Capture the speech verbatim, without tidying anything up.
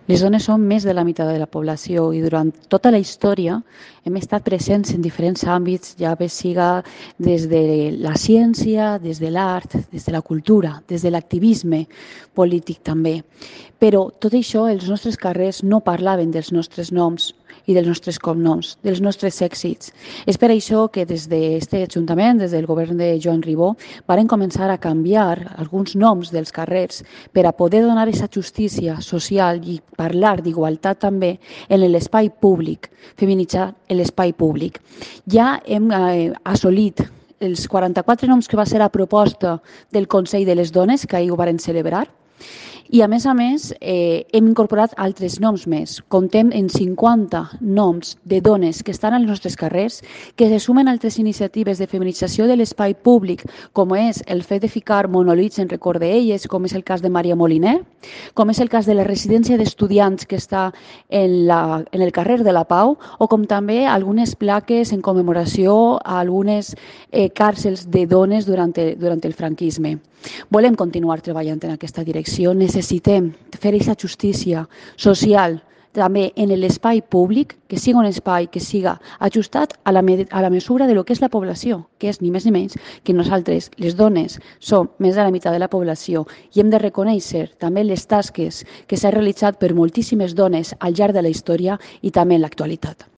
Les dones són més de la meitat de la població i durant tota la història hem estat presents en diferents àmbits, ja bé siga des de la ciència, des de l'art, des de la cultura, des de l'activisme polític també. Però tot això, els nostres carrers no parlaven dels nostres noms i dels nostres cognoms, dels nostres èxits. És per això que des d'aquest Ajuntament, des del govern de Joan Ribó, varen començar a canviar alguns noms dels carrers per a poder donar aquesta justícia social i parlar d'igualtat també en l'espai públic, feminitzar l'espai públic. Ja hem eh, assolit els quaranta-quatre noms que va ser a proposta del Consell de les Dones, que ahir ho varen celebrar, i a més a més eh, hem incorporat altres noms més. Comptem en cinquanta noms de dones que estan als nostres carrers, que se sumen a altres iniciatives de feminització de l'espai públic, com és el fet de ficar monolits en record d'elles, com és el cas de Maria Moliner, com és el cas de la residència d'estudiants que està en, la, en el carrer de la Pau, o com també algunes plaques en commemoració a algunes eh, càrcels de dones durant el, durant el franquisme. Volem continuar treballant en aquesta direcció, necessitem fer aquesta justícia social també en l'espai públic, que sigui un espai que siga ajustat a la, a la mesura de lo que és la població, que és ni més ni menys que nosaltres, les dones, som més de la meitat de la població i hem de reconèixer també les tasques que s'han realitzat per moltíssimes dones al llarg de la història i també en l'actualitat.